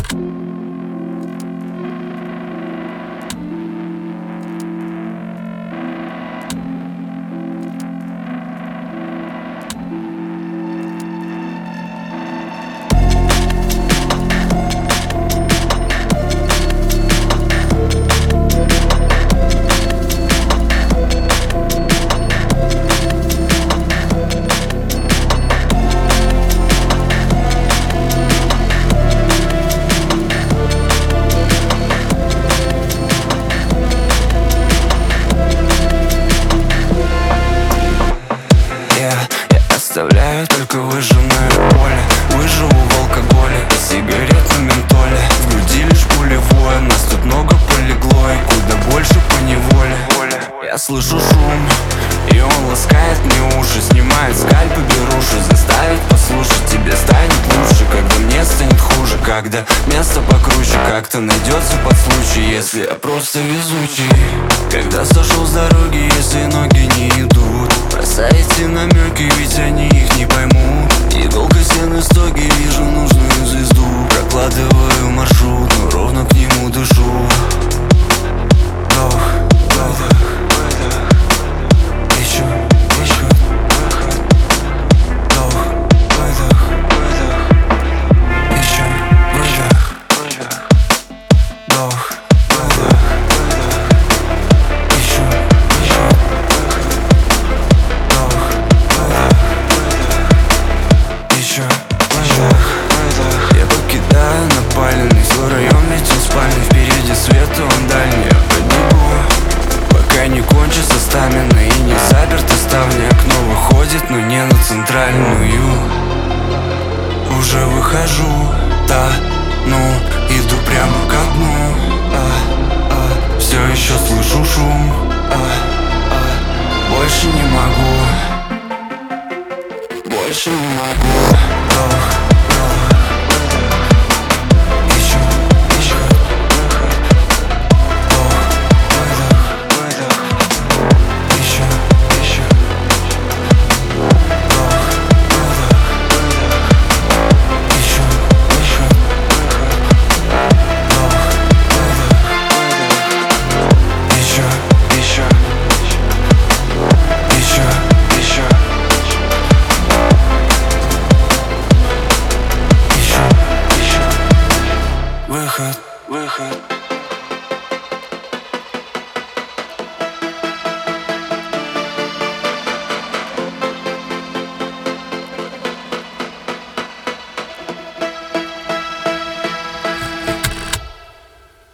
Оставляю только выжженное поле. Выживу в алкоголе и сигаретном ментоле. В груди лишь пулевое, нас тут много полегло, и куда больше поневоле. Я слышу шум, и он ласкает мне уши. Снимает скальп и беруши, заставит послушать. Тебе станет лучше, когда мне станет хуже. Когда место покруче, как-то найдется под случай. Если я просто везучий. Когда сошел с дороги, если ноги не идут, бросайте намеки, ведь они их не поймут. Иголкой стены стоги, вижу нужную звезду. Прокладываю маршрут, но ровно к нему дышу. Вдох, выдох, еще выход, вдох, выдох, еще выдох, вдох, выдох, еще выход, вдох, выдох, еще выдох. Я покидаю напаленный свой район, ведь он спальный. Впереди свет, он дальний. Я побегу, пока не кончится стамина и не заперты ставни. Окно выходит, но не на центральную. Уже выхожу, ну иду прямо ко дну. Все еще слышу шум. Больше не могу, больше не могу. Еще выход, вдох, выдох, еще вдох, выдох, еще выход, вдох, выдох, еще выход.